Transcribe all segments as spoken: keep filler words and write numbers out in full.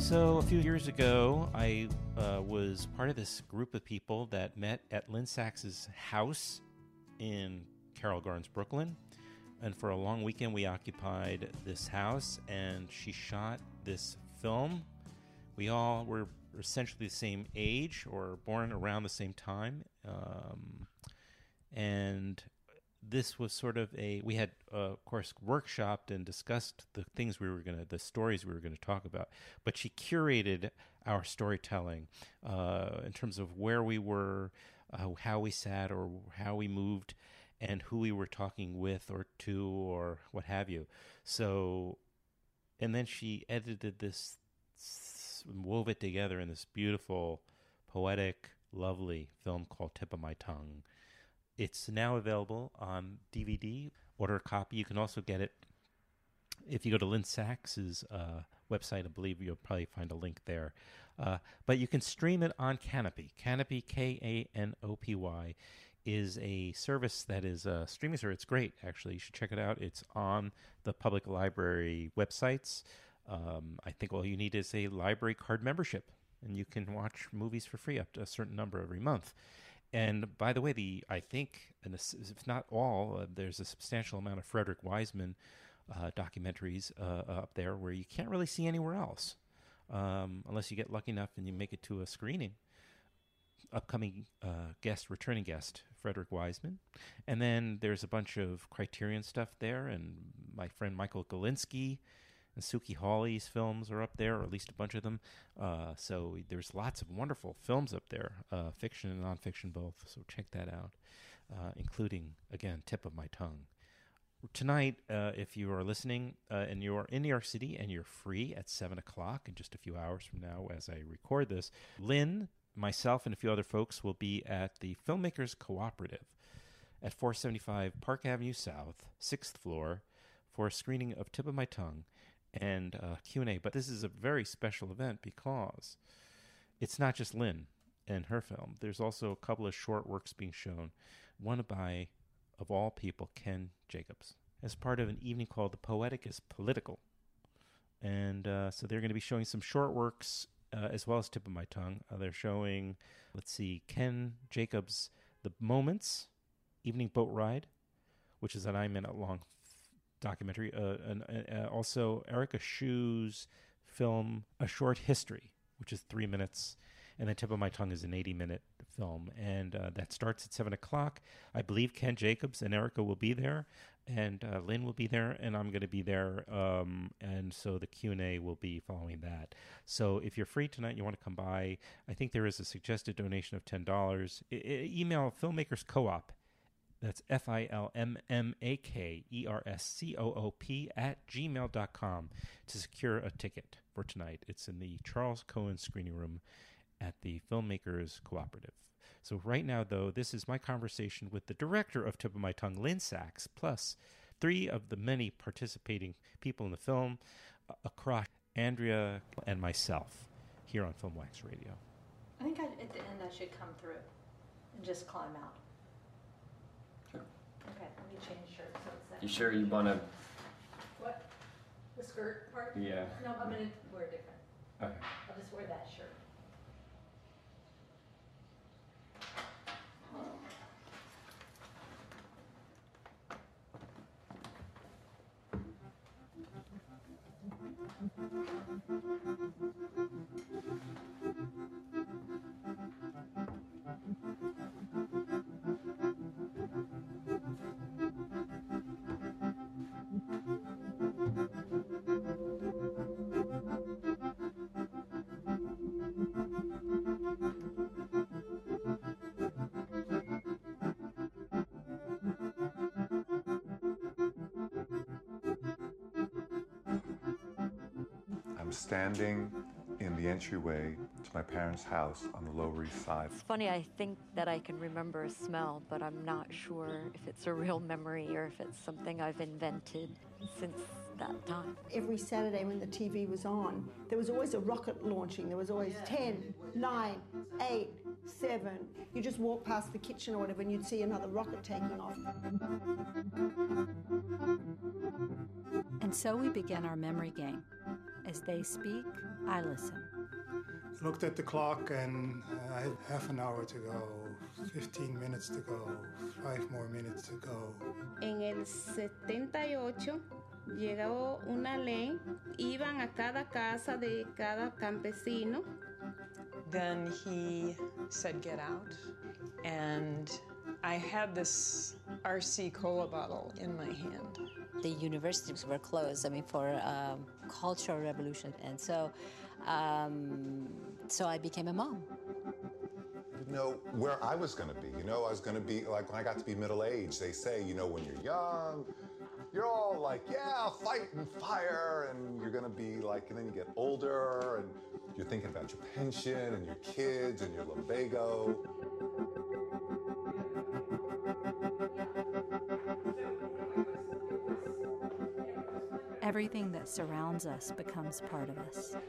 So a few years ago, I uh, was part of this group of people that met at Lynn Sachs's house in Carroll Gardens, Brooklyn. And for a long weekend, we occupied this house, and she shot this film. We all were essentially the same age or born around the same time. Um, and this was sort of a, we had, uh, of course, workshopped and discussed the things we were going to, the stories we were going to talk about. But she curated our storytelling uh, in terms of where we were, uh, how we sat or how we moved, and who we were talking with or to or what have you. So, and then she edited this, wove it together in this beautiful, poetic, lovely film called Tip of My Tongue. It's now available on D V D. Order a copy. You can also get it if you go to Lynn Sachs's uh, website. I believe you'll probably find a link there. Uh, but you can stream it on Kanopy. Kanopy, K A N O P Y, is a service that is a streaming service. It's great, actually. You should check it out. It's on the public library websites. Um, I think all you need is a library card membership, and you can watch movies for free up to a certain number every month. And by the way, the I think, and this, if not all, uh, there's a substantial amount of Frederick Wiseman uh, documentaries uh, up there where you can't really see anywhere else, um, unless you get lucky enough and you make it to a screening. Upcoming uh, guest, returning guest, Frederick Wiseman. And then there's a bunch of Criterion stuff there, and my friend Michael Galinsky and Suki Hawley's films are up there, or at least a bunch of them. Uh, so there's lots of wonderful films up there, uh, fiction and nonfiction both. So check that out, uh, including, again, Tip of My Tongue. Tonight, uh, if you are listening uh, and you are in New York City and you're free at seven o'clock in just a few hours from now as I record this, Lynn, myself, and a few other folks will be at the Filmmakers Cooperative at four seventy-five Park Avenue South, sixth floor, for a screening of Tip of My Tongue and uh, Q and A. But this is a very special event because it's not just Lynn and her film. There's also a couple of short works being shown, one by, of all people, Ken Jacobs, as part of an evening called The Poetic is Political. And uh, so they're going to be showing some short works uh, as well as Tip of My Tongue. Uh, they're showing, let's see, Ken Jacobs' The Moments, Evening Boat Ride, which is a nine-minute long documentary. Uh, and uh, also Erica Shu's film A Short History, which is three minutes. And then Tip of My Tongue is an eighty-minute film. And uh, that starts at seven o'clock. I believe Ken Jacobs and Erica will be there. And uh, Lynn will be there. And I'm going to be there. Um, and so the Q and A will be following that. So if you're free tonight, you want to come by, I think there is a suggested donation of ten dollars. I- I- email Filmmakers Co-op. That's F I L M M A K E R S C O O P at gmail dot com to secure a ticket for tonight. It's in the Charles Cohen Screening Room at the Filmmakers Cooperative. So right now, though, this is my conversation with the director of Tip of My Tongue, Lynn Sachs, plus three of the many participating people in the film, uh, across Andrea and myself, here on Film Wax Radio. I think I, at the end I should come through and just climb out. Sure. Okay, let me change shirts so it's that. You sure you want to? What? The skirt part? Yeah. No, I'm going to wear different. Okay. I'll just wear that shirt. I'm standing in the entryway to my parents' house on the Lower East Side. It's funny, I think that I can remember a smell, but I'm not sure if it's a real memory or if it's something I've invented since that time. Every Saturday when the T V was on, there was always a rocket launching. There was always ten, nine, eight, seven. You just walk past the kitchen or whatever and you'd see another rocket taking off. And so we began our memory game. As they speak, I listen. Looked at the clock and uh, I had half an hour to go, fifteen minutes to go, five more minutes to go. En el setenta y ocho llegó una ley, iban a cada casa de cada campesino. Then he said, get out. And I had this R C cola bottle in my hand. The universities were closed, I mean, for um, cultural revolution. And so, um, so I became a mom. You know, where I was going to be, you know, I was going to be, like, when I got to be middle-aged, they say, you know, when you're young, you're all like, yeah, fight and fire, and you're going to be like, and then you get older, and you're thinking about your pension, and your kids, and your lumbago. Everything that surrounds us becomes part of us.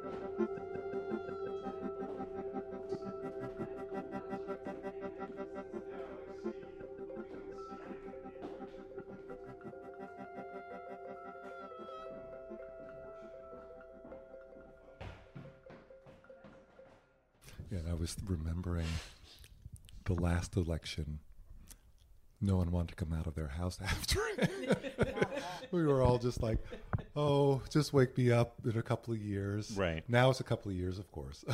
Yeah, and I was remembering the last election. No one wanted to come out of their house after it. We were all just like, oh, just wake me up in a couple of years. Right. Now it's a couple of years, of course.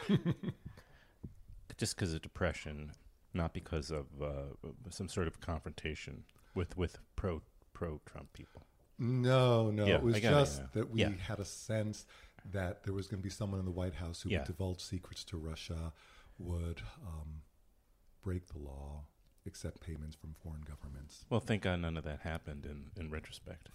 Just because of depression, not because of uh, some sort of confrontation with, with pro, pro-Trump people. No, no. Yeah, it was I got just it, yeah. that we Yeah. had a sense that there was going to be someone in the White House who Yeah. would divulge secrets to Russia, would um, break the law, accept payments from foreign governments. Well, thank God none of that happened in, in retrospect.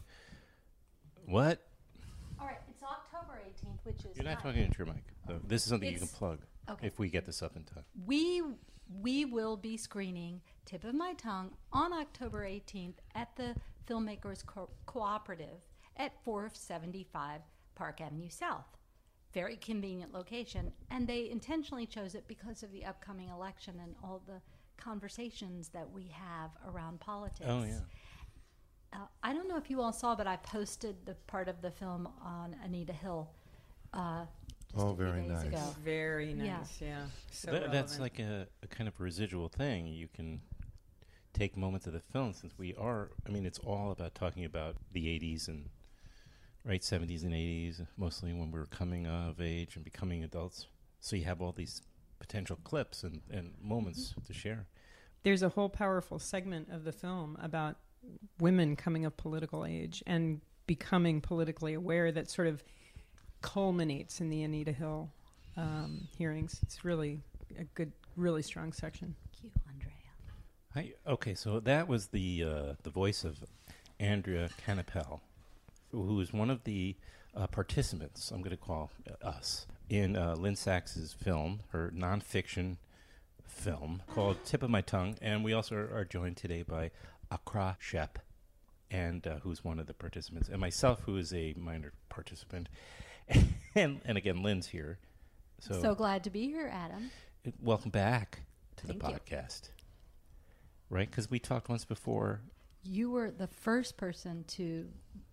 What? All right, it's October eighteenth, which is... You're not fine. talking into your mic. though. This is something you can It's- plug okay. if we get this up in time. We we will be screening Tip of My Tongue on October eighteenth at the Filmmakers Co- Cooperative at four seventy-five Park Avenue South. Very convenient location, and they intentionally chose it because of the upcoming election and all the conversations that we have around politics. Oh, yeah. Uh, I don't know if you all saw, but I posted the part of the film on Anita Hill uh, just Oh, a few very days nice. ago. Very Yeah. nice, yeah. So That- that's relevant. like a, a kind of residual thing. You can take moments of the film, since we are, I mean, it's all about talking about the eighties and, right, seventies and eighties, mostly when we were coming of age and becoming adults. So you have all these potential clips and, and moments to share. There's a whole powerful segment of the film about women coming of political age and becoming politically aware that sort of culminates in the Anita Hill um, hearings. It's really a good, really strong section. Thank you, Andrea. Hi. Okay, so that was the uh, the voice of Andrea Canapel, who is one of the uh, participants, I'm going to call uh, us, in uh, Lynn Sachs's film, her nonfiction film called Tip of My Tongue. And we also are, are joined today by Akra Shep, and uh, who's one of the participants, and myself, who is a minor participant. and, and again, Lynn's here. So, So glad to be here, Adam. uh, welcome back to Thank the you. podcast. Right? Because we talked once before. You were the first person to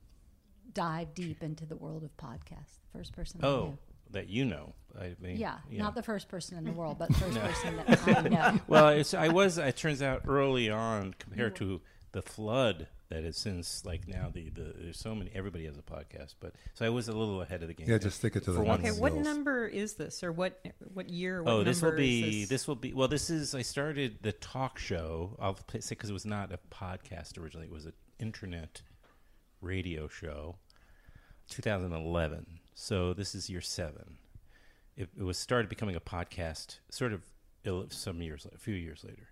dive deep into the world of podcasts. First person I Oh, knew. that you know. I mean, Yeah, yeah. not the first person in the world, but the first person that I know. Well, it's, I was, it turns out, early on, compared to the flood that is since, like, now, the, the there's so many, everybody has a podcast. But so I was a little ahead of the game. Yeah, just stick it to for the once. Okay, what number is this, or what what year? What Oh, this will number is be, this? this will be, well, this is, I started the talk show, I'll play, say, because it was not a podcast originally, it was an internet radio show, two thousand eleven. So this is year seven. It, it was started becoming a podcast sort of il- some years, a few years later.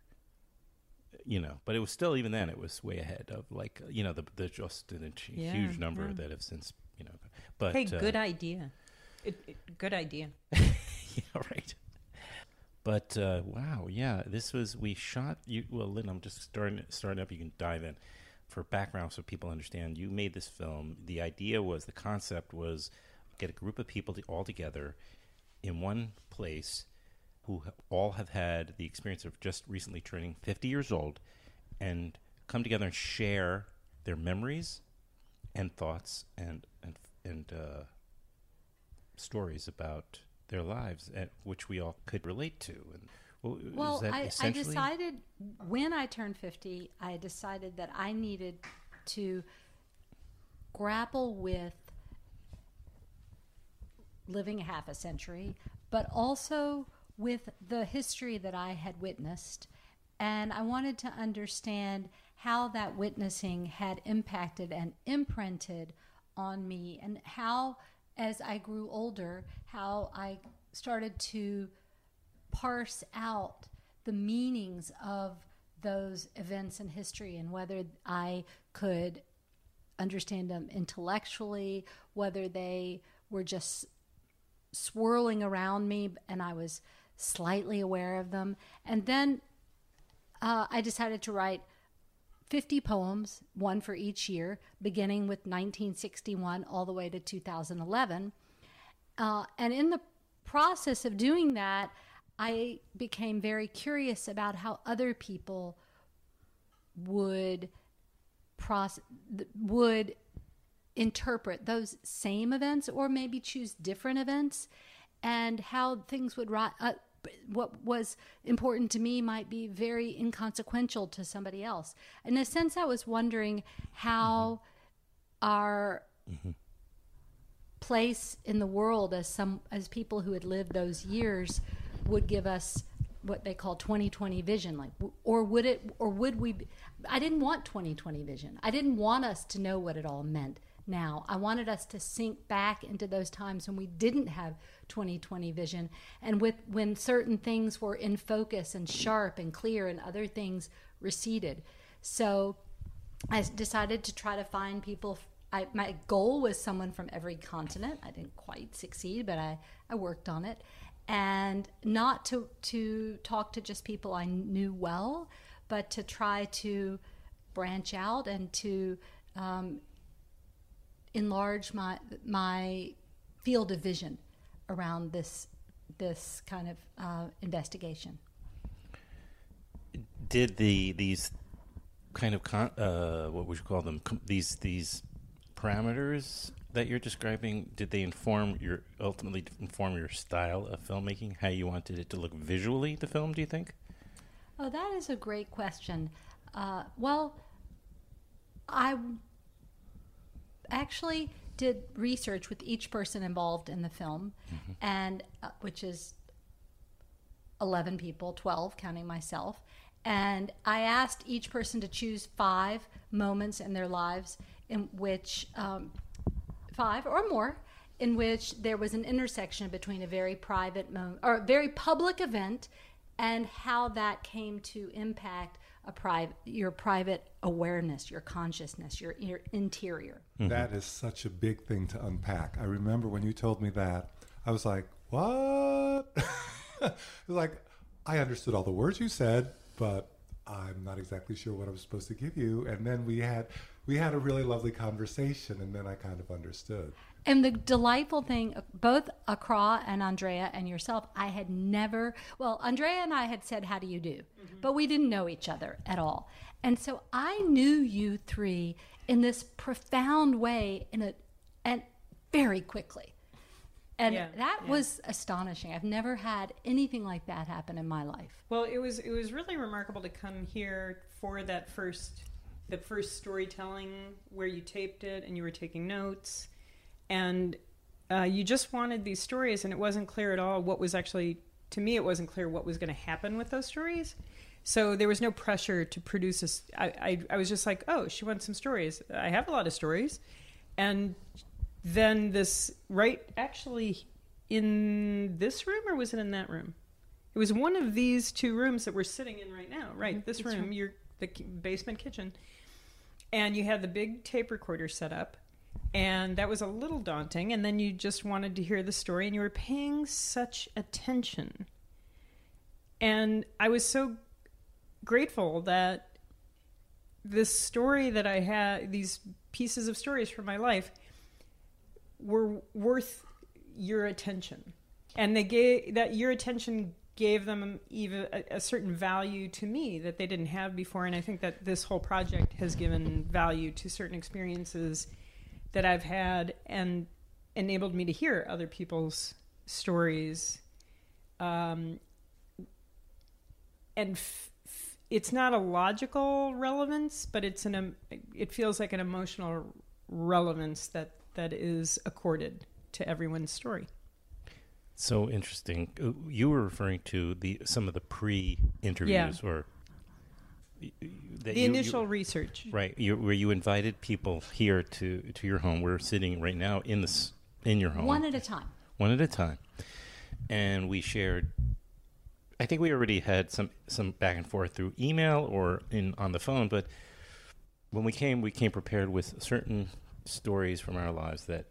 You know, but it was still, even then, it was way ahead of, like, you know, the the just an ch- Yeah, huge number yeah. that have since, you know. But Hey, uh, good idea. It, it, good idea. yeah, right. But uh, wow, yeah, this was we shot. You well, Lynn, I'm just starting starting up. You can dive in for background so people understand. You made this film. The idea was, the concept was, get a group of people to, all together in one place, who ha- all have had the experience of just recently turning fifty years old, and come together and share their memories and thoughts and and and uh, stories about their lives, at which we all could relate to. And well, well is that I, I essentially... decided when I turned fifty, I decided that I needed to grapple with living half a century, but also with the history that I had witnessed. And I wanted to understand how that witnessing had impacted and imprinted on me, and how, as I grew older, how I started to parse out the meanings of those events in history, and whether I could understand them intellectually, whether they were just swirling around me and I was slightly aware of them. And then uh, I decided to write fifty poems, one for each year, beginning with nineteen sixty-one all the way to two thousand eleven. Uh, and in the process of doing that, I became very curious about how other people would process, would interpret those same events, or maybe choose different events, and how things would ri- uh, what was important to me might be very inconsequential to somebody else. In a sense, I was wondering how mm-hmm. our mm-hmm. place in the world as some as people who had lived those years would give us what they call twenty twenty vision, like, or would it, or would we? Be, I didn't want twenty twenty vision. I didn't want us to know what it all meant. Now, I wanted us to sink back into those times when we didn't have twenty twenty vision, and with when certain things were in focus and sharp and clear, and other things receded. So, I decided to try to find people. I, my goal was someone from every continent. I didn't quite succeed, but I, I worked on it. And not to to talk to just people I knew well, but to try to branch out and to um, enlarge my my field of vision around this this kind of uh, investigation. Did the these kind of con- uh, what would you call them? Com- these these parameters that you're describing, did they inform your ultimately inform your style of filmmaking? How you wanted it to look visually, the film? Do you think? Oh, that is a great question. Uh, well, I actually did research with each person involved in the film, mm-hmm. and uh, which is eleven people, twelve counting myself, and I asked each person to choose five moments in their lives in which, um, five or more, in which there was an intersection between a very private moment or a very public event, and how that came to impact a private, your private awareness, your consciousness, your, your interior. Mm-hmm. That is such a big thing to unpack. I remember when you told me that, I was like, what? It was like, I understood all the words you said, but I'm not exactly sure what I was supposed to give you. And then we had we had a really lovely conversation, and then I kind of understood. And the delightful thing, both Accra and Andrea and yourself, I had never, well, Andrea and I had said, how do you do? Mm-hmm. But we didn't know each other at all. And so I knew you three in this profound way, in a, and very quickly. And yeah, that yeah. was astonishing. I've never had anything like that happen in my life. Well, it was it was really remarkable to come here for that first the first storytelling where you taped it and you were taking notes, and uh, you just wanted these stories, and it wasn't clear at all what was actually, to me, it wasn't clear what was going to happen with those stories. So there was no pressure to produce this. I, I I was just like, oh, she wants some stories. I have a lot of stories, and then this, right, actually in this room, or was it in that room? It was one of these two rooms that we're sitting in right now, right? Mm-hmm. This This room, room. your the ki- basement kitchen. And you had the big tape recorder set up, and that was a little daunting, and then you just wanted to hear the story, and you were paying such attention. And I was so grateful that this story that I had, these pieces of stories from my life, were worth your attention, and they gave that your attention gave them even a, a certain value to me that they didn't have before. And I think that this whole project has given value to certain experiences that I've had, and enabled me to hear other people's stories. Um, and f- f- it's not a logical relevance, but it's an um, it feels like an emotional relevance that, that is accorded to everyone's story. So interesting. Uh, You were referring to the some of the pre-interviews, Yeah. or y- y- that The you- initial you- research. right? You, where you invited people here to, to your home. We're sitting right now in this in your home, One at a time. one at a time, and we shared. I think we already had some some back and forth through email or in on the phone, but when we came, we came prepared with certain stories from our lives that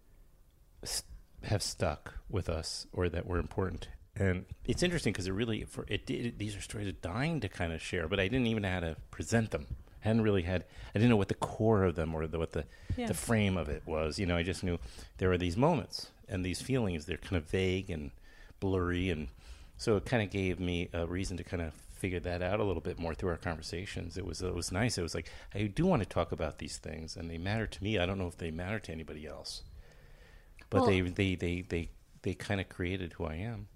s- have stuck with us or that were important. And it's interesting because it really, for it did, these are stories of dying to kind of share, but I didn't even know how to present them. I hadn't really had, I didn't know what the core of them or the, what the, Yeah. the frame of it was. You know, I just knew there were these moments and these feelings. They're kind of vague and blurry. And so it kind of gave me a reason to kind of figure that out a little bit more through our conversations. It was, it was nice. It was like, I do want to talk about these things and they matter to me. I don't know if they matter to anybody else, but Well- they, they, they, they, they kind of created who I am.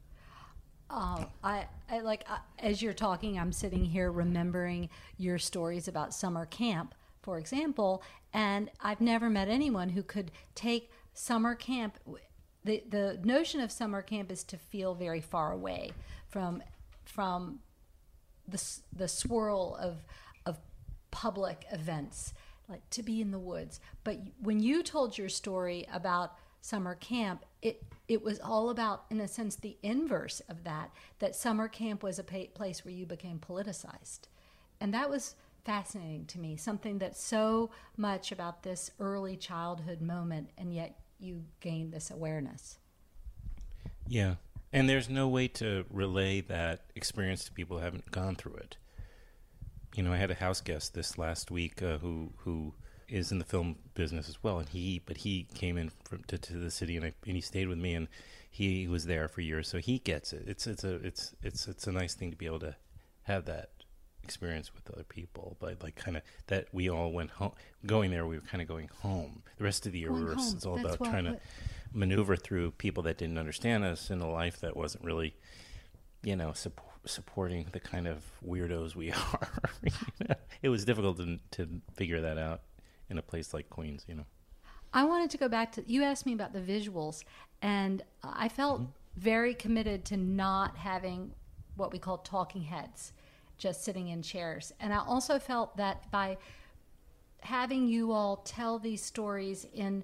Uh, I, I like I, as you're talking, I'm sitting here remembering your stories about summer camp, for example, and I've never met anyone who could take summer camp. The the notion of summer camp is to feel very far away from from the s- the swirl of of public events, like to be in the woods. But when you told your story about summer camp, it it was all about, in a sense, the inverse of that, that summer camp was a pa- place where you became politicized. And that was fascinating to me, something that's so much about this early childhood moment, and yet you gained this awareness. Yeah. And there's no way to relay that experience to people who haven't gone through it. You know, I had a house guest this last week uh, who who is in the film business as well, and he but he came in from, to, to the city and, I, and he stayed with me, and he was there for years, so he gets it. It's it's a it's it's it's a nice thing to be able to have that experience with other people, but like kind of that we all went home. Going there, we were kind of going home. The rest of the year, Going we were, home. it's all That's about what- trying to what- maneuver through people that didn't understand us in a life that wasn't really, you know, support, supporting the kind of weirdos we are. You know? It was difficult to to figure that out in a place like Queens, you know. I wanted to go back to, you asked me about the visuals, and I felt Mm-hmm. very committed to not having what we call talking heads, just sitting in chairs. And I also felt that by having you all tell these stories in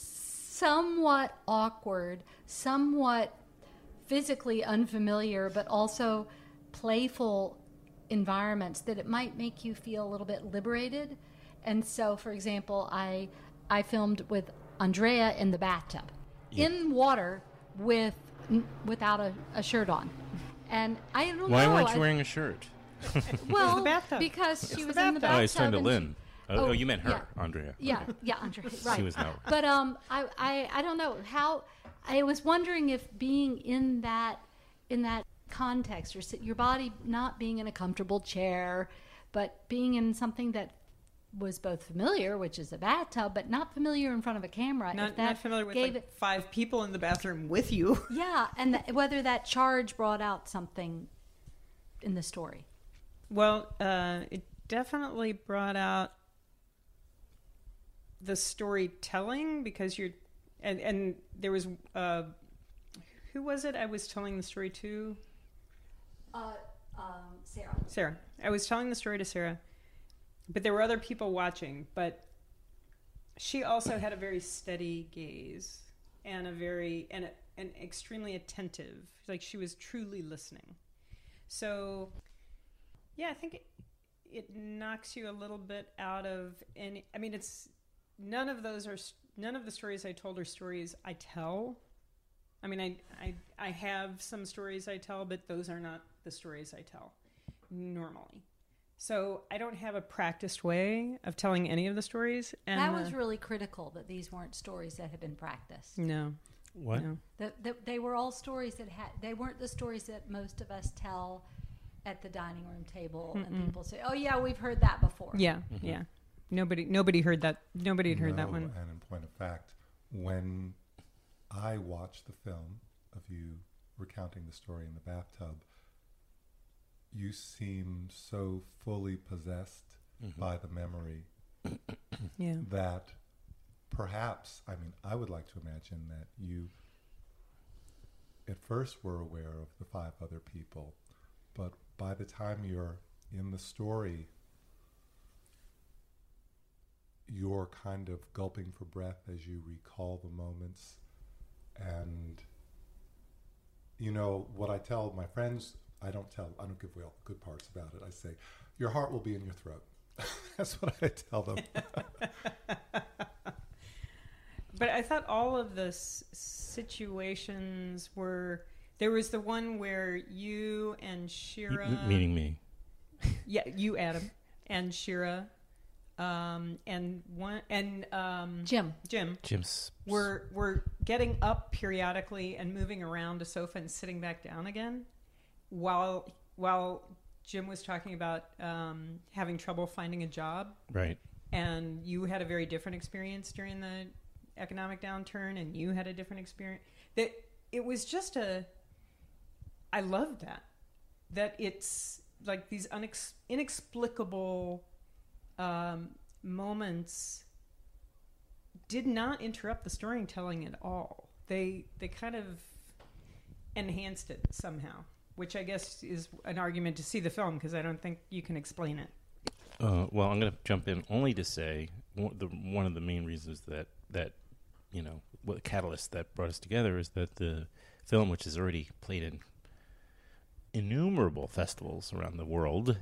somewhat awkward, somewhat physically unfamiliar, but also playful environments, that it might make you feel a little bit liberated. And so, for example, I I filmed with Andrea in the bathtub, Yeah. in water, with n- without a, a shirt on, and I don't Why know. weren't I- you wearing a shirt? well, the bathtub. because It's she the was in the bathtub. bathtub. Oh, I was talking to and Lynn. she- Oh, oh, you meant her, yeah. Andrea. Yeah, Okay. yeah, Andrea. Right. She was not. But um, I, I, I don't know how. I was wondering if being in that, in that context, or sit, your body not being in a comfortable chair, but being in something that was both familiar, which is a bathtub, but not familiar in front of a camera. Not, if that not familiar with gave like, it, five people in the bathroom with you. yeah, and th- whether that charge brought out something in the story. Well, uh, it definitely brought out the storytelling, because you're, and, and there was, uh, who was it I was telling the story to? Uh, um, Sarah. Sarah. I was telling the story to Sarah, but there were other people watching, but she also had a very steady gaze and a very, and, a, and extremely attentive, like she was truly listening. So, yeah, I think it, it knocks you a little bit out of any, I mean, it's, none of those are, none of the stories I told are stories I tell. I mean, I, I, I have some stories I tell, but those are not the stories I tell normally. So I don't have a practiced way of telling any of the stories. And that was uh, really critical, that these weren't stories that had been practiced. no. What? No. That, that they were all stories that had, they weren't the stories that most of us tell at the dining room table. Mm-mm. And people say, oh yeah, we've heard that before. Yeah, yeah. Nobody, nobody heard that. Nobody had heard that No, one. And in point of fact, when I watched the film of you recounting the story in the bathtub, you seem so fully possessed mm-hmm. by the memory yeah. that perhaps, I mean, I would like to imagine that you at first were aware of the five other people, but by the time you're in the story, you're kind of gulping for breath as you recall the moments. And, you know, what I tell my friends, I don't tell, I don't give away all the good parts about it. I say, your heart will be in your throat. That's what I tell them. But I thought all of the s- situations were, there was the one where you and Shira... M- meaning me. Yeah, you, Adam, and Shira, um, and one, and um, Jim. Jim. Jim's... Were, were getting up periodically and moving around a sofa and sitting back down again while, while Jim was talking about um, having trouble finding a job. Right. And you had a very different experience during the economic downturn, and you had a different experience. That it was just a, I loved that. That it's like these unex, inexplicable um, moments did not interrupt the storytelling at all. They they kind of enhanced it somehow, which I guess is an argument to see the film, because I don't think you can explain it. Uh, well, I'm going to jump in only to say one, the, one of the main reasons that, that, you know, what the catalyst that brought us together is that the film, which has already played in innumerable festivals around the world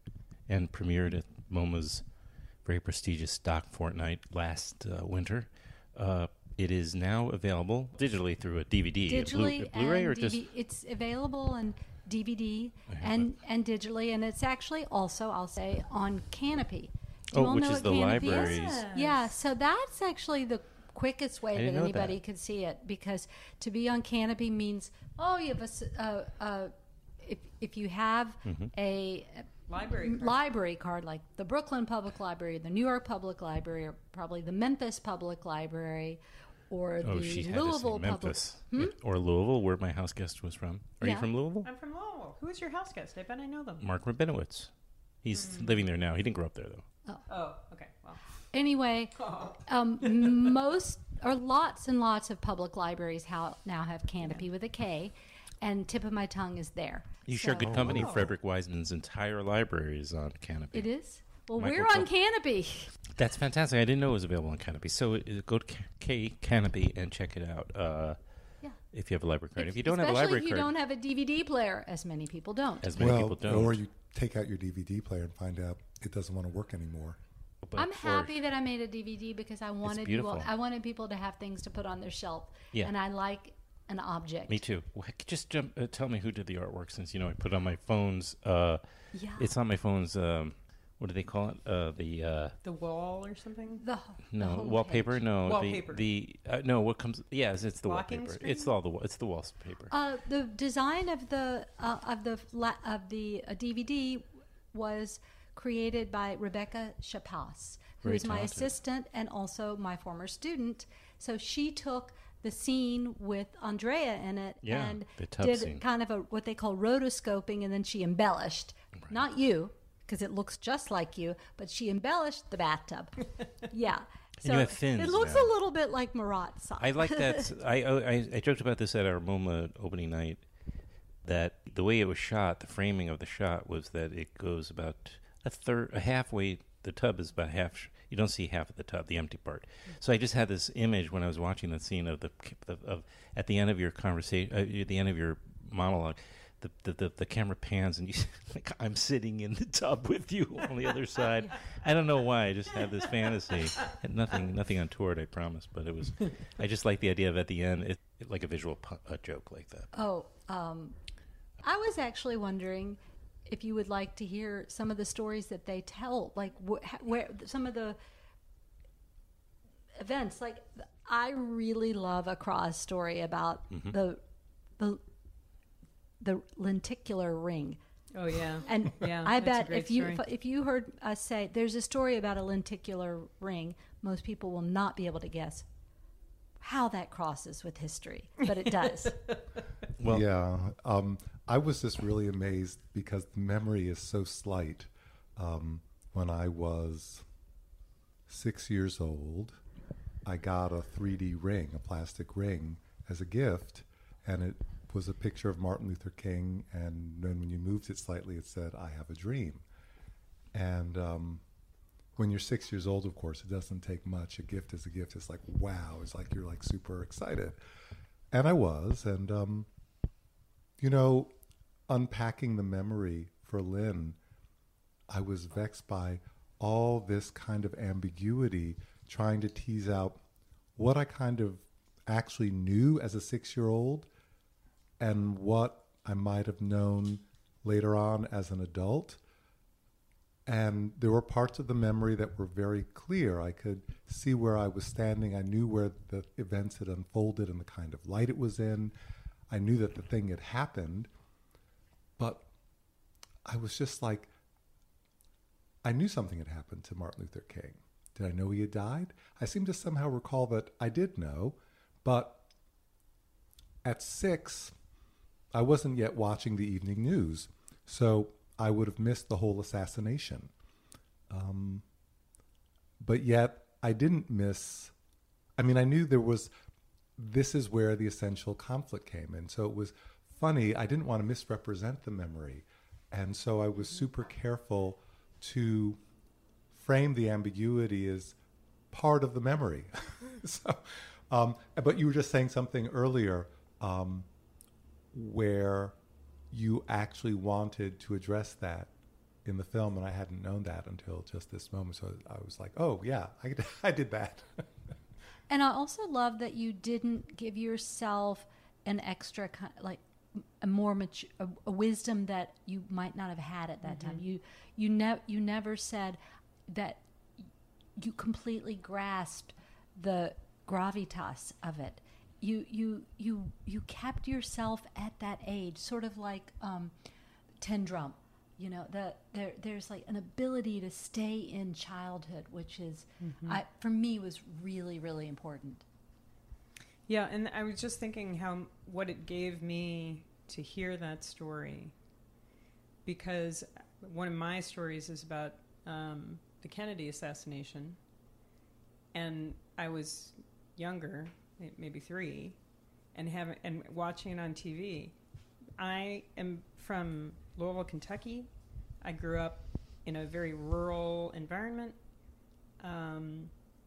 and premiered at MoMA's very prestigious Doc Fortnight last uh, winter, uh, it is now available digitally through a D V D, digitally a, Blu- a Blu-ray, or D V D. just It's available on D V D and and digitally, and it's actually also, I'll say, on Canopy. Do you oh, all which know is what the Canopy libraries. Is? Yeah, so that's actually the quickest way I that didn't know anybody that. could see it, because to be on Canopy means, oh, you have a, s- uh, uh, if if you have mm-hmm. a library card. library card, like the Brooklyn Public Library, the New York Public Library, or probably the Memphis Public Library, or oh, the she had Louisville to say Public. Memphis. Hmm? Yeah. Or Louisville, where my house guest was from. Are Yeah. you from Louisville? I'm from Lowell. Who is your house guest? I bet I know them. Mark Rabinowitz. He's Mm. living there now. He didn't grow up there, though. Oh, Oh, okay. Well, Anyway, um, most or lots and lots of public libraries how, now have Canopy with a K, and Tip of My Tongue is there. You So- share good company. Oh. Frederick Wiseman's entire library is on Canopy. It is? Well, Michael we're on Col- Canopy. That's fantastic. I didn't know it was available on Canopy. So uh, go to K-, K Canopy and check it out. Uh, Yeah. If you have a library card. If you don't Especially have a library if you card, don't have a D V D player, as many people don't. as many well, people don't. or you take out your D V D player and find out it doesn't want to work anymore. But- I'm or- happy that I made a D V D because I wanted people, beautiful. I wanted people to have things to put on their shelf, Yeah. and I like an object. Me too. Well, heck, just jump, uh, tell me who did the artwork, since you know I put on my phone's. Uh, Yeah. It's on my phone's. Um, what do they call it? Uh, the uh, the wall or something? The no the wallpaper. homepage. No, Wallpaper. the the uh, no. What comes? Yes, it's the Locking wallpaper. screen? It's all the wa- it's the wallpaper. Uh, the design of the uh, of the la- of the uh, D V D was created by Rebecca Chapas, who Very is my talented. assistant and also my former student. So she took the scene with Andrea in it Yeah, and the tub did scene. kind of a what they call rotoscoping, and then she embellished. Not you, because it looks just like you, but she embellished the bathtub. Yeah. So you have fins it looks now. a little bit like Marat's side. I like that. I, I I joked about this at our MoMA opening night. That the way it was shot, the framing of the shot was that it goes about a third, a halfway. The tub is about half. Sh- you don't see half of the tub, the empty part. So I just had this image when I was watching that scene of the of, of at the end of your conversation, uh, at the end of your monologue. The, the, the, the camera pans and you like I'm sitting in the tub with you on the other side. I don't know why. I just had this fantasy. Had nothing nothing untoward, I promise. But it was. I just like the idea of at the end, it, it like a visual pu- a joke like that. Oh, um, I was actually wondering if you would like to hear some of the stories that they tell, like wh- where some of the events. Like I really love a Cross story about Mm-hmm. the the the lenticular ring. Oh yeah, And yeah. I that's a bet great if you story. if, if you heard us say there's a story about a lenticular ring, most people will not be able to guess how that crosses with history, but it does. Well, yeah. Um, I was just really amazed because the memory is so slight. Um, when I was six years old, I got a three D ring, a plastic ring, as a gift, and it was a picture of Martin Luther King, and then when you moved it slightly, it said, "I have a dream." And um, when you're six years old, of course, it doesn't take much. A gift is a gift. It's like, wow. It's like you're like super excited. And I was. And, um, you know, unpacking the memory for Lynn, I was vexed by all this kind of ambiguity, trying to tease out what I kind of actually knew as a six-year-old and what I might have known later on as an adult. And there were parts of the memory that were very clear. I could see where I was standing. I knew where the events had unfolded and the kind of light it was in. I knew that the thing had happened. But I was just like, I knew something had happened to Martin Luther King. Did I know he had died? I seem to somehow recall that I did know. But at six, I wasn't yet watching the evening news. So I would have missed the whole assassination. Um, but yet I didn't miss, I mean, I knew there was, this is where the essential conflict came in. So it was funny. I didn't want to misrepresent the memory. And so I was super careful to frame the ambiguity as part of the memory. so, um, but you were just saying something earlier um, where you actually wanted to address that in the film, and I hadn't known that until just this moment. So I was like, oh, yeah, I, I did that. And I also love that you didn't give yourself an extra, like, a more mature, a, a wisdom that you might not have had at that mm-hmm. time. You you, ne- you never said that you completely grasped the gravitas of it. You you you you kept yourself at that age, sort of like um, Tin Drum. You know, the, there there's like an ability to stay in childhood, which is, mm-hmm. I, for me, was really, really important. Yeah, and I was just thinking how what it gave me to hear that story, because one of my stories is about um, the Kennedy assassination, and I was younger, maybe three, and having and watching it on T V. I am from Louisville, Kentucky. I grew up in a very rural environment. Um,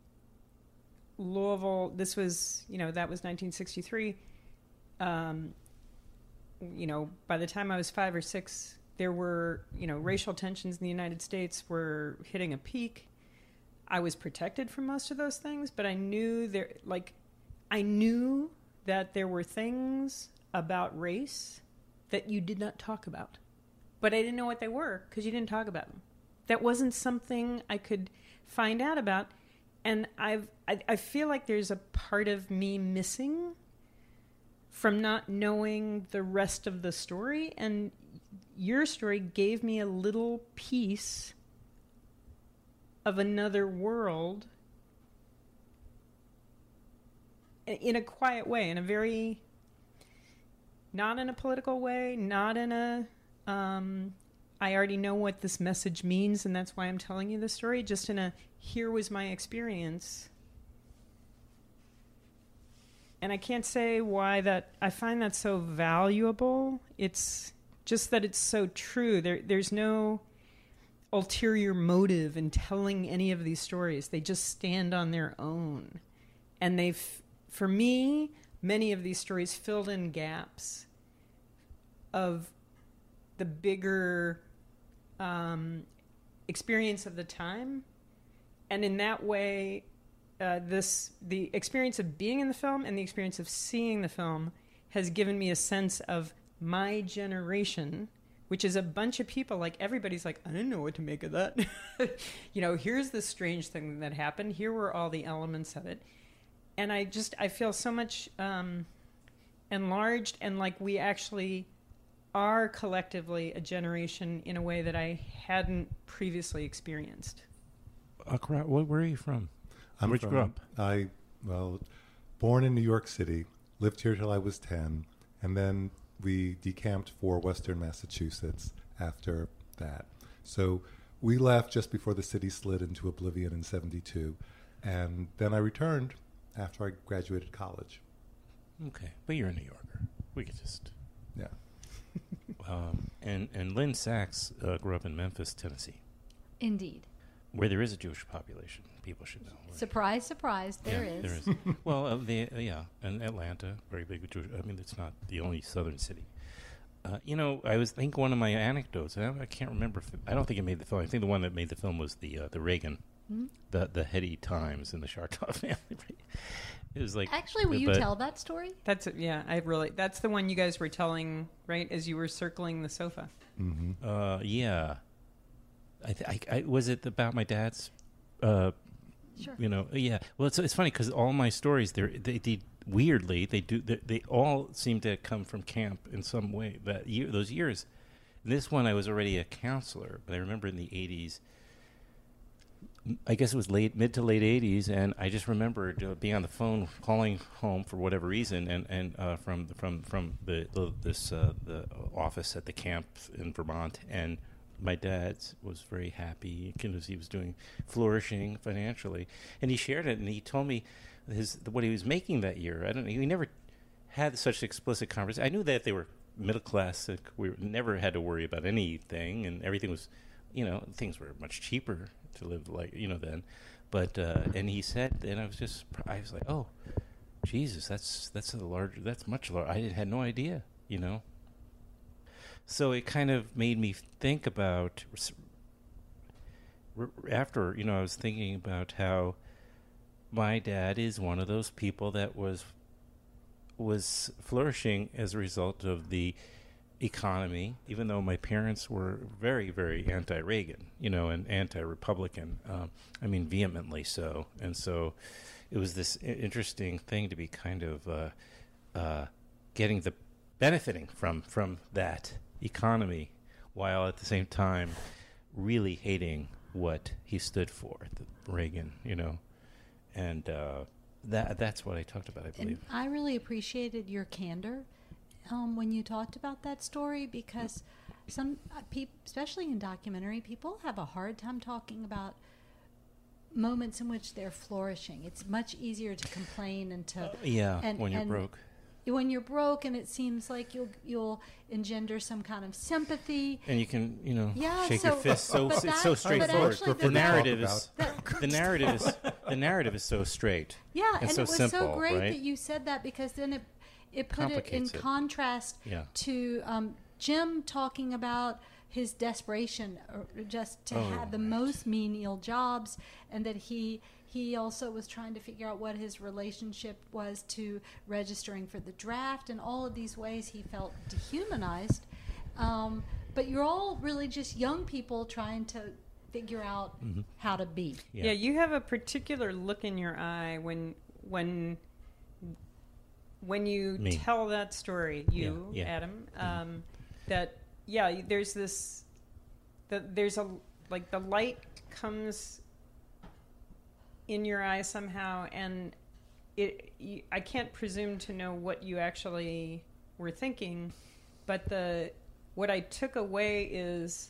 Louisville, this was, you know, that was nineteen sixty-three. Um, you know, by the time I was five or six, there were, you know, racial tensions in the United States were hitting a peak. I was protected from most of those things, but I knew there, like, I knew that there were things about race that you did not talk about. But I didn't know what they were because you didn't talk about them. That wasn't something I could find out about. And I've, I, I feel like there's a part of me missing from not knowing the rest of the story. And your story gave me a little piece of another world in a quiet way, in a very, not in a political way, not in a, um, I already know what this message means and that's why I'm telling you this story, just in a, here was my experience. And I can't say why that, I find that so valuable. It's just that it's so true. There, there's no ulterior motive in telling any of these stories. They just stand on their own. And they've, for me, many of these stories filled in gaps of the bigger um, experience of the time. And in that way, uh, this the experience of being in the film and the experience of seeing the film has given me a sense of my generation, which is a bunch of people, like everybody's like, I didn't know what to make of that. You know, here's the strange thing that happened. Here were all the elements of it. And I just, I feel so much um, enlarged and like we actually are collectively a generation in a way that I hadn't previously experienced. Uh, where are you from? I'm Where'd you from, grow up? I, well, born in New York City, lived here till I was ten, and then we decamped for Western Massachusetts after that. So we left just before the city slid into oblivion in seventy-two, and then I returned after I graduated college. Okay, but you're a New Yorker. We could just... Yeah. um, and, and Lynn Sachs uh, grew up in Memphis, Tennessee. Indeed. Where there is a Jewish population, people should know. Right? Surprise, surprise, there yeah, is. There is. Well, uh, the, uh, yeah, and Atlanta, very big Jewish. I mean, it's not the only southern city. Uh, you know, I was think one of my anecdotes. I, I can't remember. If it, I don't think it made the film. I think the one that made the film was the uh, the Reagan, mm-hmm. the the heady times in the Chartoff family. It was like actually, will you tell that story? That's it. Yeah, I really. That's the one you guys were telling, right? As you were circling the sofa. Mm-hmm. Uh, yeah. I, th- I, I was it about my dad's. Uh, sure. You know. Yeah. Well, it's it's funny because all my stories they they did. Weirdly, they do. They, they all seem to come from camp in some way. That year, those years. This one, I was already a counselor, but I remember in the eighties. I guess it was late, mid to late eighties, and I just remembered uh, being on the phone, calling home for whatever reason, and and uh, from from from the, the this uh, the office at the camp in Vermont, and my dad was very happy because he was doing flourishing financially, and he shared it, and he told me. His what he was making that year. I don't know. He never had such explicit conversation. I knew that they were middle class. Like we never had to worry about anything, and everything was, you know, things were much cheaper to live like you know then. But uh, and he said, and I was just, I was like, oh, Jesus, that's that's a large, that's much larger. I had no idea, you know. So it kind of made me think about after you know I was thinking about how. My dad is one of those people that was was flourishing as a result of the economy, even though my parents were very, very anti-Reagan, you know, and anti-Republican. Um, I mean, vehemently so. And so it was this I- interesting thing to be kind of uh, uh, getting the benefiting from from that economy while at the same time really hating what he stood for, the Reagan, you know. And uh, that that's what I talked about, I believe. And I really appreciated your candor um, when you talked about that story because some uh, people, especially in documentary, people have a hard time talking about moments in which they're flourishing. It's much easier to complain and to... Uh, yeah, and, when you're and broke. When you're broke and it seems like you'll you'll engender some kind of sympathy. And you can, you know, yeah, shake so, your fist. So but it's that, so straightforward. Actually, the, the narrative is that, the narrative is the narrative is so straight. Yeah, and, and so it was simple, so great right? that you said that because then it it put it in Complicates it. contrast Yeah. to um, Jim talking about his desperation or just to Oh, have the right. most menial jobs, and that he he also was trying to figure out what his relationship was to registering for the draft, and all of these ways he felt dehumanized. Um, but you're all really just young people trying to figure out Mhm. how to be. Yeah. yeah, you have a particular look in your eye when when when you Me. tell that story. You, Yeah, yeah. Adam, um, that yeah, there's this that there's a like the light comes in your eye somehow, and it you, I can't presume to know what you actually were thinking, but the what I took away is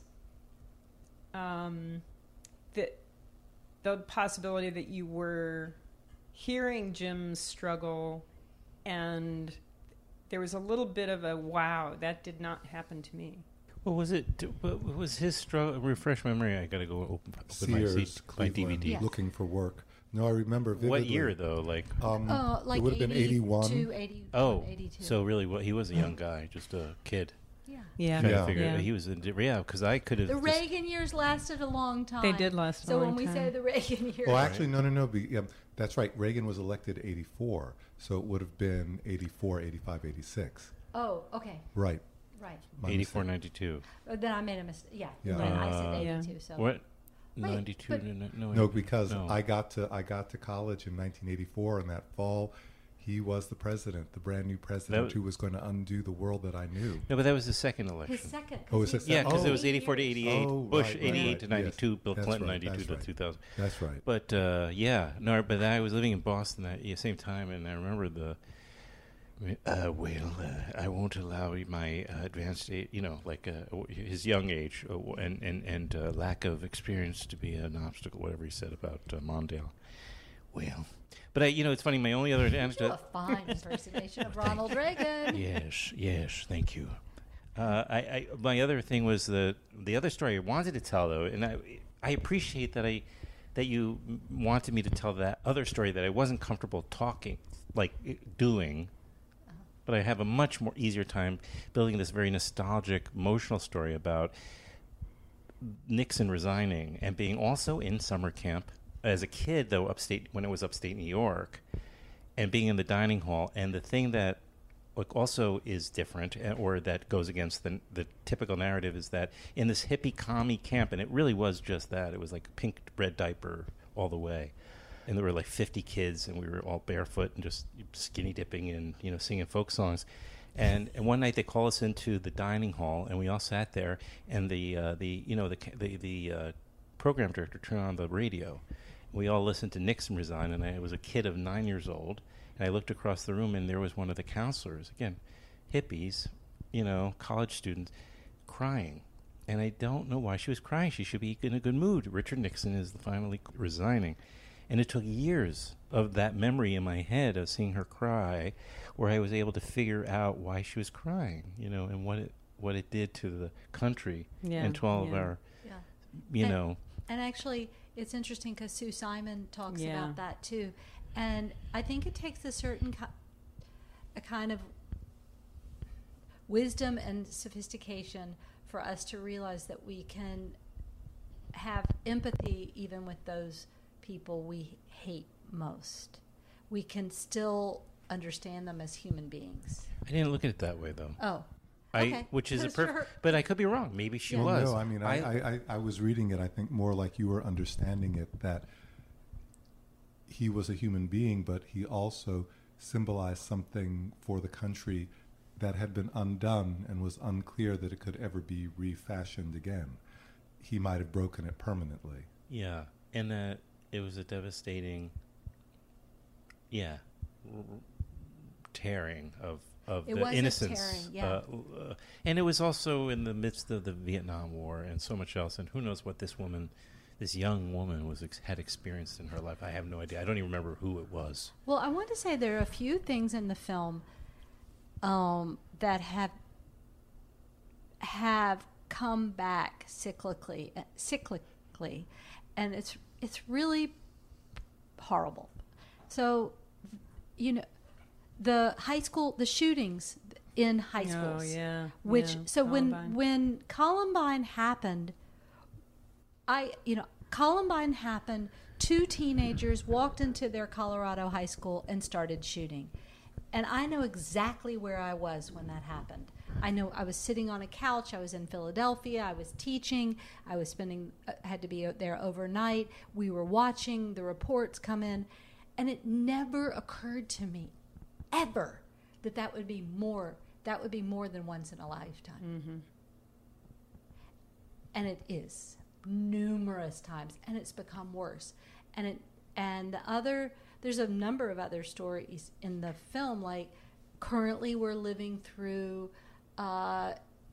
um, the the possibility that you were hearing Jim's struggle, and there was a little bit of a wow, that did not happen to me. What was it? do- What what was his struggle? Refresh my memory. I got to go open, open my, Sears, seat, my D V Cleveland, D. Yes. looking for work. No, I remember vividly. What year though? Like Um, Uh, like it would have been eighty-one. eighty-two, eighty-one, oh, eighty-two. so really, what he was a young guy, just a kid. Yeah. Yeah, Trying Yeah. to figure yeah. it. He was in, yeah, because I could have. The just- Reagan years lasted a long time. They did last a So long when we time. say the Reagan years, Well, actually, no, no, no. Be, yeah, that's right. Reagan was elected eighty-four, so it would have been eighty-four, eighty-five, eighty-six. oh, okay, Right. right. My eighty-four, mistake. ninety-two. Uh, then I made a mistake. Yeah, Yeah. when I Uh, said Yeah. eighty-two. So What? Wait, ninety-two? but- no, no, No, because no. I got to I got to college in nineteen eighty-four, and that fall, he was the president, the brand new president who was going to undo the world that I knew. No, but that was the second election. His second. Oh, was it? Yeah, because oh. it was eighty-four to eighty-eight. Oh, Bush, right, right, eighty-eight right. to ninety-two. Yes. Bill That's Clinton, right, ninety-two that's to right. two thousand. That's right. But uh, yeah, no, but I was living in Boston at the same time, and I remember the. Uh, well, uh, I won't allow my uh, advanced age, you know, like uh, his young age uh, and and and uh, lack of experience to be an obstacle. Whatever he said about uh, Mondale. Well, but I, you know, it's funny. My only other You do anecdote. a fine impersonation of Ronald Reagan. Yes, yes, thank you. Uh, I, I my other thing was the the other story I wanted to tell though, and I I appreciate that I that you m- wanted me to tell that other story that I wasn't comfortable talking like i- doing. But I have a much more easier time building this very nostalgic, emotional story about Nixon resigning and being also in summer camp as a kid, though upstate when it was upstate New York, and being in the dining hall. And the thing that like, also is different, uh, or that goes against the the typical narrative, is that in this hippie commie camp, and it really was just that. It was like pink red diaper all the way. And there were like fifty kids, and we were all barefoot and just skinny dipping and, you know, singing folk songs. And and one night they called us into the dining hall, and we all sat there. And the uh, the you know the the the uh, program director turned on the radio. We all listened to Nixon resign, and I was a kid of nine years old. And I looked across the room, and there was one of the counselors, again, hippies, you know, college students, crying. And I don't know why she was crying. She should be in a good mood. Richard Nixon is finally resigning. And it took years of that memory in my head of seeing her cry, where I was able to figure out why she was crying, you know, and what it what it did to the country Yeah, and to all yeah. of our, Yeah. you and, know. And actually, it's interesting because Sue Simon talks Yeah. about that too. And I think it takes a certain ki- a kind of wisdom and sophistication for us to realize that we can have empathy even with those people we hate most. We can still understand them as human beings. I didn't look at it that way, though. Oh, I, okay. which is a Sure. perfect, but I could be wrong. Maybe she Yeah. Well, was. no, I mean, I, I, I, I was reading it, I think, more like you were understanding it, that he was a human being, but he also symbolized something for the country that had been undone and was unclear that it could ever be refashioned again. He might have broken it permanently. Yeah, and that it was a devastating, yeah, r- r- tearing of of It the was a innocence. tearing, yeah. uh, uh, and it was also in the midst of the Vietnam War and so much else. And who knows what this woman, this young woman, was ex- had experienced in her life. I have no idea. I don't even remember who it was. Well, I want to say there are a few things in the film um, that have have come back cyclically, uh, cyclically, and it's it's really horrible. So, you know, the high school, the shootings in high Oh, schools. yeah, Which yeah, so when Columbine. when Columbine happened, I you know Columbine happened. Two teenagers walked into their Colorado high school and started shooting, and I know exactly where I was when that happened. I know I was sitting on a couch. I was in Philadelphia. I was teaching. I was spending uh, had to be there overnight. We were watching the reports come in, and it never occurred to me, ever, that that would be more. That would be more than once in a lifetime. Mm-hmm. And it is numerous times, and it's become worse. And it and the other there's a number of other stories in the film. Like currently, we're living through uh,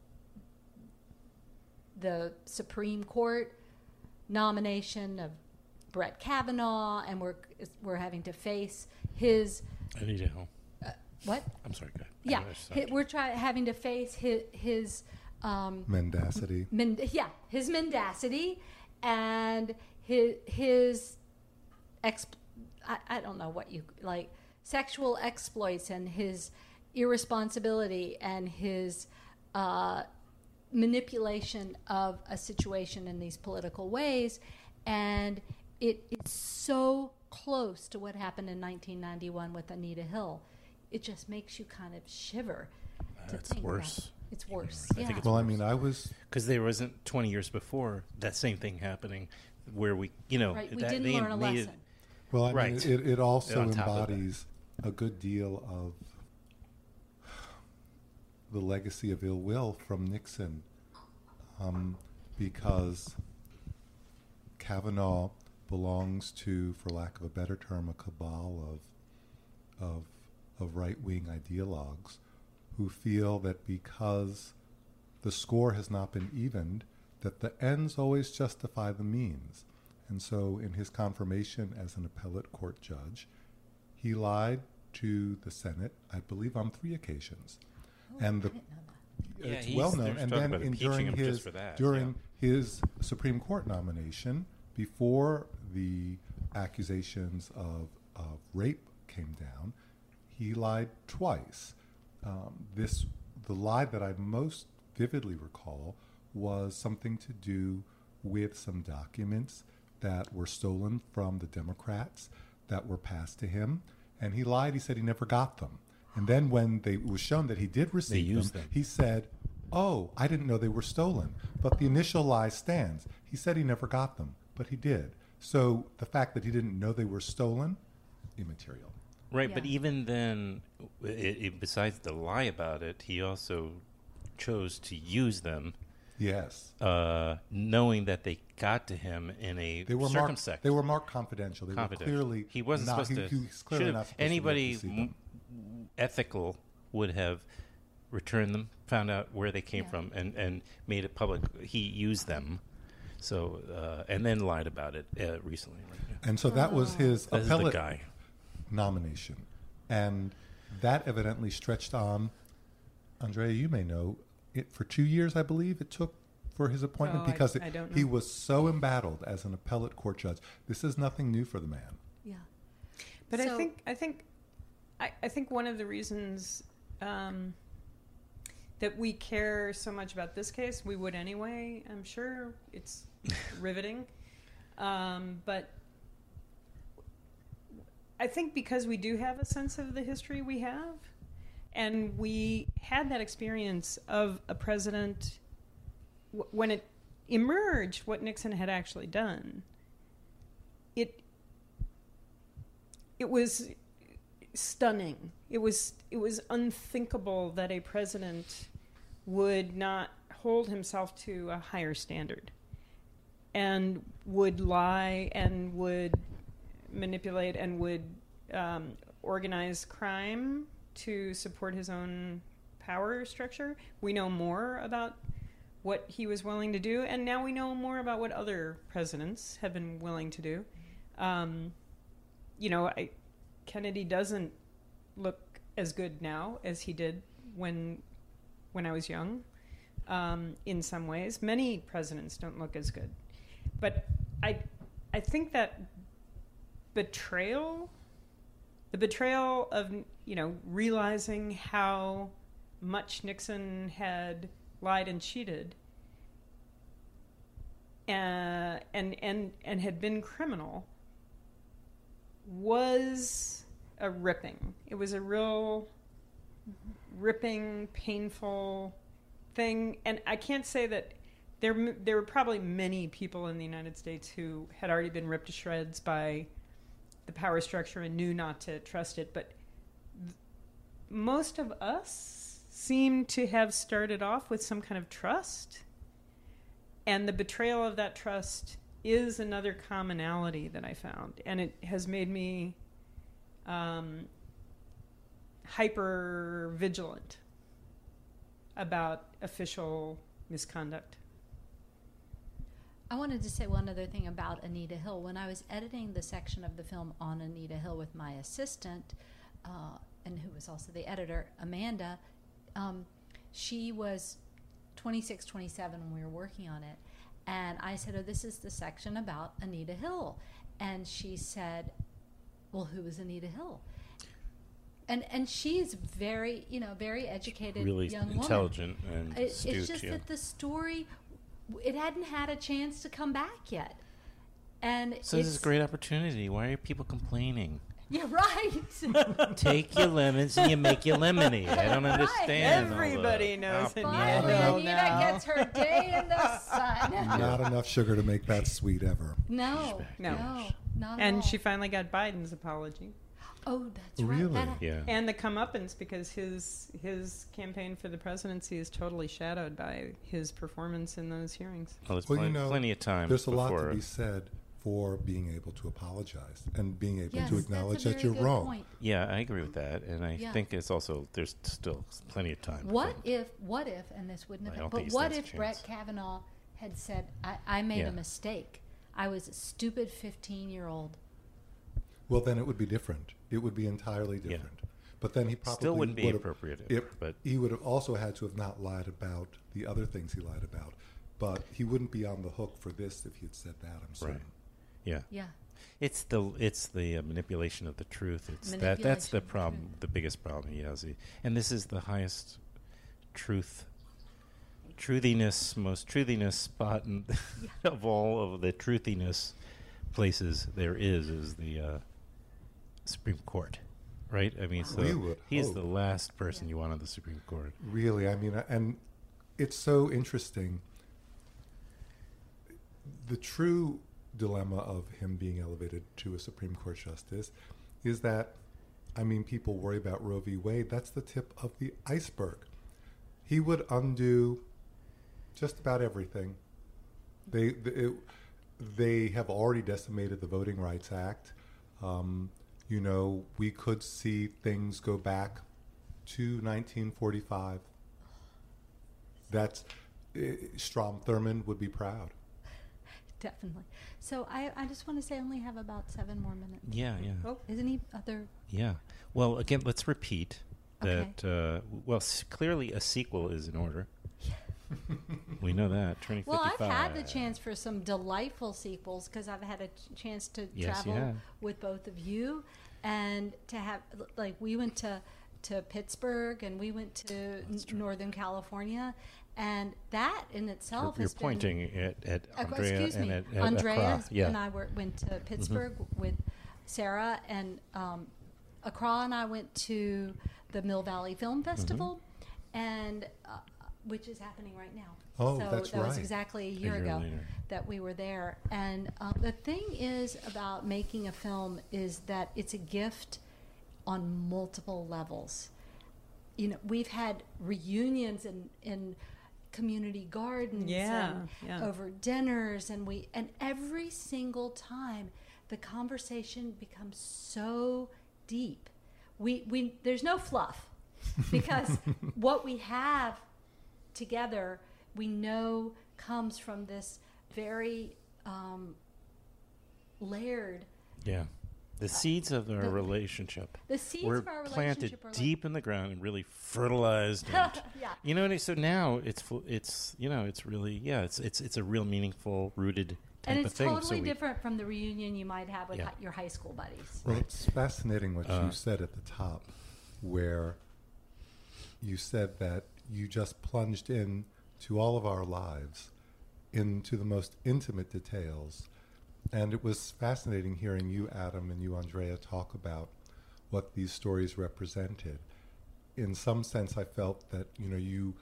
the Supreme Court nomination of Brett Kavanaugh, and we're we're having to face his. Anita Hill. Uh, what? I'm sorry, go ahead. Yeah, I'm sorry. hi- we're try- having to face his, his um, Mendacity. men- yeah, his mendacity and his his ex. I, I don't know what you like sexual exploits and his irresponsibility and his uh, manipulation of a situation in these political ways, and it is so close to what happened in nineteen ninety-one with Anita Hill. It just makes you kind of shiver. to It's think about worse. it. It's worse. I yeah. think it's Well, I worse. mean, I was because there wasn't twenty years before that same thing happening, where we, you know, Right, we that didn't they learn a made it- lesson. Well, I mean, Right. it, it also On top of that. embodies a good deal of the legacy of ill will from Nixon, um, because Kavanaugh belongs to, for lack of a better term, a cabal of of, of right-wing ideologues who feel that because the score has not been evened, that the ends always justify the means. And so in his confirmation as an appellate court judge, he lied to the Senate, I believe, on three occasions. Oh, and the, yeah, it's he's- well known. there's And talk then about in, impeaching during him his just for that, during his Supreme Court nomination, before the accusations of, of rape came down, he lied twice. Um, this the lie that I most vividly recall was something to do with some documents that were stolen from the Democrats that were passed to him, and he lied. He said he never got them. And then when they, it was shown that he did receive them, used them. he said, oh, I didn't know they were stolen. But the initial lie stands. He said he never got them, but he did. So the fact that he didn't know they were stolen, immaterial. Right, but even then, it, it, besides the lie about it, he also chose to use them. Yes. Uh, knowing that they got to him in a They were marked, circumspect. they were marked confidential. They confidential. were clearly he wasn't not, supposed he, to. he was clearly should've- not supposed anybody to be able to see them. m- ethical would have returned them, found out where they came Yeah. from, and, and made it public. He used them, so uh, and then lied about it uh, recently. And so that was his This is the appellate guy. nomination. And that evidently stretched on, Andrea, you may know, it for two years, I believe, it took for his appointment Oh, I- because I it, don't he know. was so embattled as an appellate court judge. This is nothing new for the man. Yeah. But I So- think I think I, I think one of the reasons um, that we care so much about this case, we would anyway. I'm sure it's riveting, um, but I think because we do have a sense of the history we have, and we had that experience of a president w- when it emerged what Nixon had actually done. It it was stunning. It was it was unthinkable that a president would not hold himself to a higher standard and would lie and would manipulate and would um, organize crime to support his own power structure. We know more about what he was willing to do, and now we know more about what other presidents have been willing to do. Um, you know, I, Kennedy doesn't look as good now as he did when when I was young. Um, in some ways, many presidents don't look as good, but I I think that betrayal, the betrayal of, you know, realizing how much Nixon had lied and cheated, uh, and and and had been criminal, was a ripping. It was a real ripping, painful thing. And I can't say that there there were probably many people in the United States who had already been ripped to shreds by the power structure and knew not to trust it, but th- most of us seem to have started off with some kind of trust, and the betrayal of that trust is another commonality that I found, and it has made me um, hyper vigilant about official misconduct. I wanted to say one other thing about Anita Hill. When I was editing the section of the film on Anita Hill with my assistant, uh, and who was also the editor, Amanda, um, she was twenty-six, twenty-seven when we were working on it. And I said, oh, this is the section about Anita Hill. And she said, well, who is Anita Hill? And and she's very, you know, very educated Really young woman. intelligent and It- astute, It's just yeah. that the story, it hadn't had a chance to come back yet. And So this it's, is a great opportunity. Why are people complaining? Yeah, right. Take your lemons and you make your lemonade. I don't Right. understand. all Everybody the- knows Oh, it. Finally, Yeah. Anita now. gets her day in the sun. Not enough sugar to make that sweet ever. No, No. no, not at And all. she finally got Biden's apology. Oh, that's Really? right. That, Yeah. And the comeuppance, because his his campaign for the presidency is totally shadowed by his performance in those hearings. Well, there's Well, plen- you know, plenty of time. There's a lot before- to be said for being able to apologize and being able Yes, to that's a acknowledge very that you're good wrong. point. Yeah, I agree with that, and I Yeah. think it's also there's still plenty of time. What if, what if, and this wouldn't I have don't happened, think but he what stands if a Brett chance. Kavanaugh had said, I, I made Yeah. a mistake. I was a stupid fifteen-year-old. Well, then it would be different. It would be entirely different. But then he probably Still wouldn't be would have- appropriate, If, but- he would have also had to have not lied about the other things he lied about. But he wouldn't be on the hook for this if he had said that, I'm certain. Right. Yeah. Yeah. It's the it's the uh, manipulation of the truth. It's that that's the Manipulation of the problem, the biggest problem he has. He, and this is the highest truth, truthiness, most truthiness spot in of all of the truthiness places there is is the uh, Supreme Court, right? I mean, so We would he's hope. the last person you want on the Supreme Court. Really, I mean, and it's so interesting. The true dilemma of him being elevated to a Supreme Court justice is that, I mean, people worry about Roe v. Wade. That's the tip of the iceberg. He would undo just about everything. They they, it, they have already decimated the Voting Rights Act. Um, you know, we could see things go back to nineteen forty-five. That's uh, Strom Thurmond would be proud. Definitely. So I, I just want to say I only have about seven more minutes. Yeah, yeah. Oh, is any other? Yeah. Well, again, let's repeat Okay. that. Uh, well, s- clearly a sequel is in order. We know that. Twenty Well, I've fifty-five. had the chance for some delightful sequels because I've had a ch- chance to Yes, you travel have. with both of you, and to have like we went to to Pittsburgh and we went to N- Northern California, and that in itself You're has been- pointing at, at Uh, Andrea excuse and me, at, at Andrea Accra. Yeah. and I were, went to Pittsburgh with Sarah, and um, Accra and I went to the Mill Valley Film Festival, and uh, which is happening right now. Oh, so that's that was right. exactly a A year year ago later. that we were there. And uh, the thing is about making a film is that it's a gift on multiple levels. You know, we've had reunions in in community gardens Yeah, and yeah. over dinners, and we and every single time the conversation becomes so deep. We we there's no fluff because what we have together we know comes from this very um, layered. Yeah. The seeds of our the- relationship the seeds were of our planted relationship are like- deep in the ground and really fertilized. And, Yeah. You know, and so now it's fu- it's you know it's really yeah it's it's it's a real meaningful rooted type And of it's thing. totally so we, different from the reunion you might have with Yeah. hi- your high school buddies. Well, it's fascinating what Uh, you said at the top, where you said that you just plunged in to all of our lives, into the most intimate details. And it was fascinating hearing you, Adam, and you, Andrea, talk about what these stories represented. In some sense, I felt that, you know, you,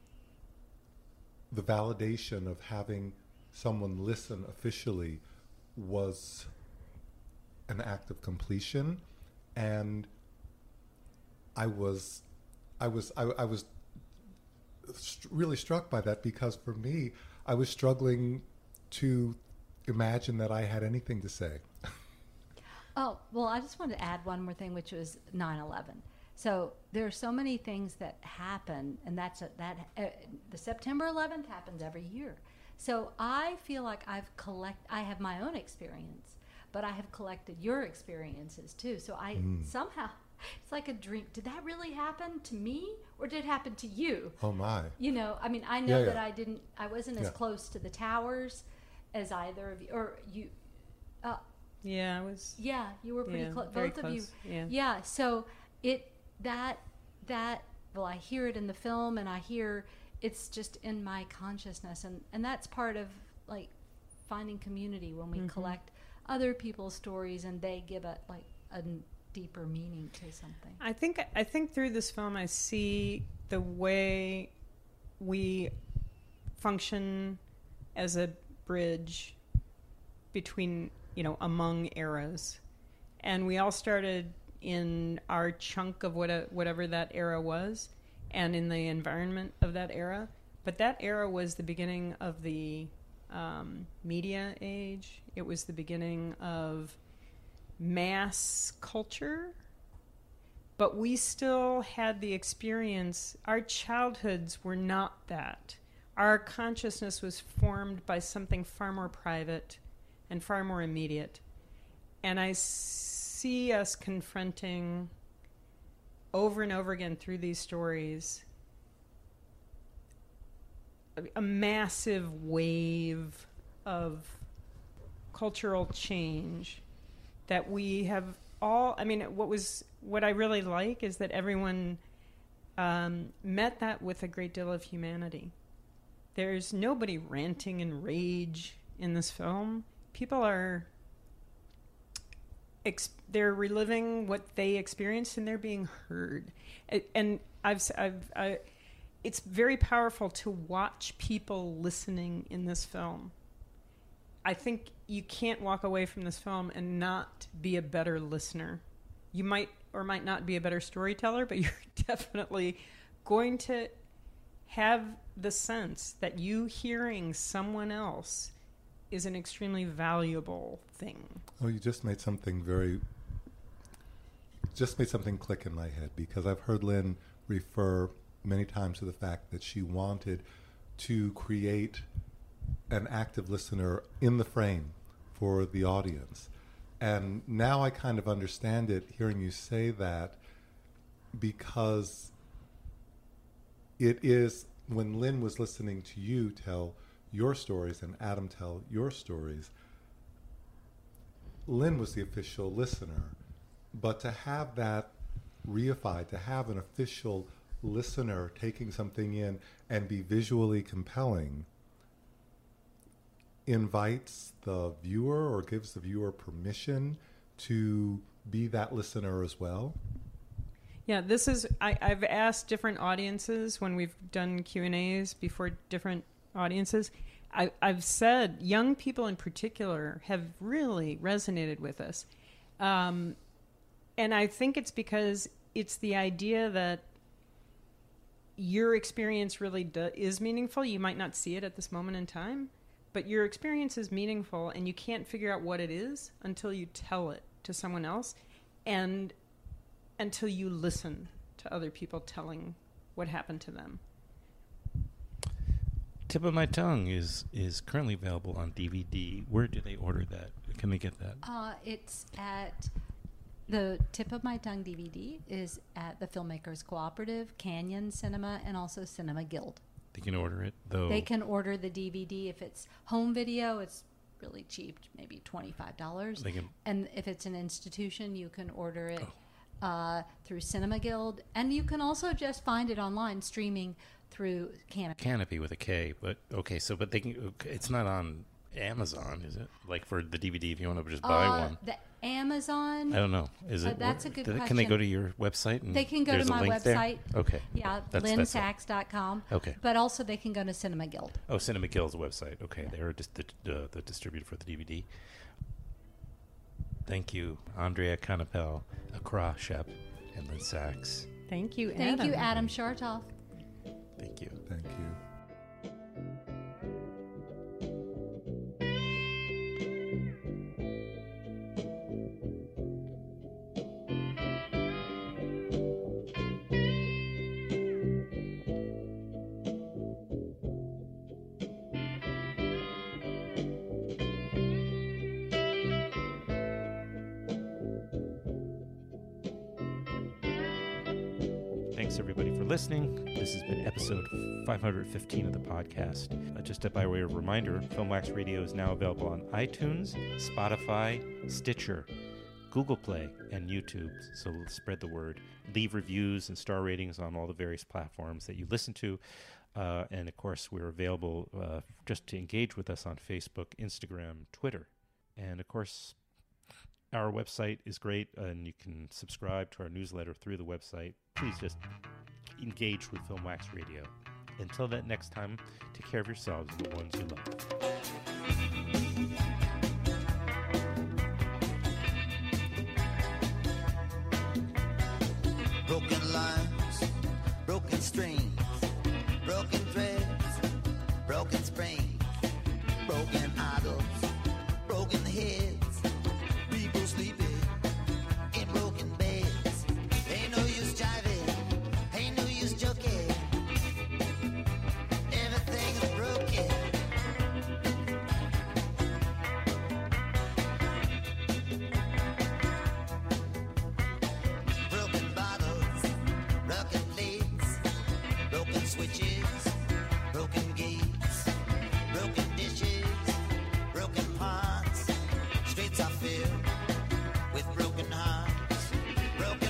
the validation of having someone listen officially was an act of completion, and I was, I was, I, I was st- really struck by that, because for me, I was struggling to imagine that I had anything to say. Oh, well, I just wanted to add one more thing, which was nine eleven. So there are so many things that happen, and that's a, that uh, the September eleventh happens every year. So I feel like I've collect. I have my own experience, but I have collected your experiences too. So I Mm. somehow, it's like a dream. Did that really happen to me, or did it happen to you? Oh my! You know, I mean, I know Yeah, that yeah. I didn't. I wasn't as Yeah. close to the towers as either of you, or you. Uh, Yeah, I was. yeah, you were pretty Yeah, close. very Both of close, you. yeah. Yeah. So it that that well, I hear it in the film, and I hear it's just in my consciousness, and and that's part of like finding community when we Mhm. collect other people's stories and they give it like a n- deeper meaning to something. I think I think through this film I see the way we function as a bridge between, you know, among eras. And we all started in our chunk of what a, whatever that era was, and in the environment of that era. But that era was the beginning of the um, media age. It was the beginning of mass culture. But we still had the experience. Our childhoods were not that. Our consciousness was formed by something far more private and far more immediate. And I see us confronting over and over again through these stories a, a massive wave of cultural change that we have all, I mean, what was, what I really like is that everyone um, met that with a great deal of humanity. There's nobody ranting in rage in this film. People are, ex- they're reliving what they experienced and they're being heard. It, and I've, I've, I, it's very powerful to watch people listening in this film. I think you can't walk away from this film and not be a better listener. You might or might not be a better storyteller, but you're definitely going to have the sense that you hearing someone else is an extremely valuable thing. Oh, you just made something very, just made something click in my head, because I've heard Lynn refer many times to the fact that she wanted to create an active listener in the frame for the audience. And now I kind of understand it, hearing you say that, because it is, when Lynn was listening to you tell your stories and Adam tell your stories, Lynn was the official listener. But to have that reified, to have an official listener taking something in and be visually compelling, invites the viewer or gives the viewer permission to be that listener as well. Yeah, this is, I, I've asked different audiences when we've done Q and A's before different audiences. I, I've said young people in particular have really resonated with us. Um, and I think it's because it's the idea that your experience really do, is meaningful. You might not see it at this moment in time, but your experience is meaningful, and you can't figure out what it is until you tell it to someone else, and until you listen to other people telling what happened to them. Tip of My Tongue is is currently available on D V D. Where do they order that? Can they get that? Uh, it's at the Tip of My Tongue D V D is at the Filmmakers Cooperative, Canyon Cinema, and also Cinema Guild. They can order it, though. They can order the D V D. If it's home video, it's really cheap, maybe twenty-five dollars. They can, and if it's an institution, you can order it oh. uh, through Cinema Guild. And you can also just find it online, streaming through Canopy. Canopy with a K. But, okay, so, but they can, it's not on Amazon, is it? Like for the D V D, if you want to just buy uh, one. The Amazon. I don't know. Is it? Uh, that's where, a good they, question. Can they go to your website? And they can go to my website. There? Okay. Yeah, that's, lynn that's sachs dot com. Okay. But also they can go to Cinema Guild. Oh, Cinema Guild's website. Okay, yeah. They're just the, the, the distributor for the D V D. Thank you, Andrea Canapel, Accra Shep, and Lynn Sachs. Thank you, Adam. Thank you, Adam Shartoff. Thank you. Thank you. Thanks, everybody, for listening. This has been episode five hundred fifteen of the podcast. Uh, just by way of reminder, Filmwax Radio is now available on iTunes, Spotify, Stitcher, Google Play, and YouTube. So spread the word. Leave reviews and star ratings on all the various platforms that you listen to. Uh, and, of course, we're available uh, just to engage with us on Facebook, Instagram, Twitter. And, of course, our website is great, and you can subscribe to our newsletter through the website. Please just engage with Filmwax Radio. Until that next time, take care of yourselves and the ones you love. broken lines, broken strings, broken threads, broken springs, broken idols, broken heads, people sleeping in broken beds. Ain't no use jiving, ain't no use joking. Everything is broken. Broken bottles, broken lids, broken switches, broken gates, broken dishes, broken pots. Streets are filled with broken hearts, broken